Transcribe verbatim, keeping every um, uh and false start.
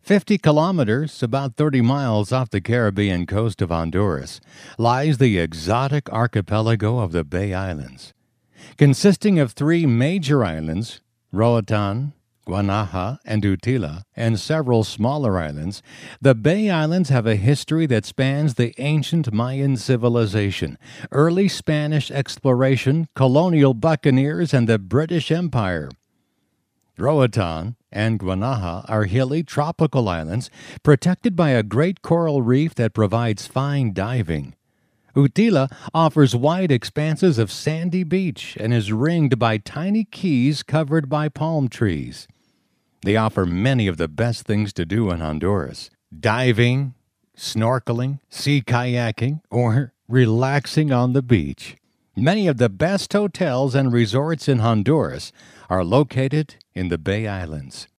fifty kilometers, about thirty miles off the Caribbean coast of Honduras, lies the exotic archipelago of the Bay Islands. Consisting of three major islands, Roatan, Guanaja, and Utila, and several smaller islands, the Bay Islands have a history that spans the ancient Mayan civilization, early Spanish exploration, colonial buccaneers, and the British Empire. Roatan and Guanaja are hilly tropical islands protected by a great coral reef that provides fine diving. Utila offers wide expanses of sandy beach and is ringed by tiny keys covered by palm trees. They offer many of the best things to do in Honduras: diving, snorkeling, sea kayaking, or relaxing on the beach. Many of the best hotels and resorts in Honduras are located in the Bay Islands.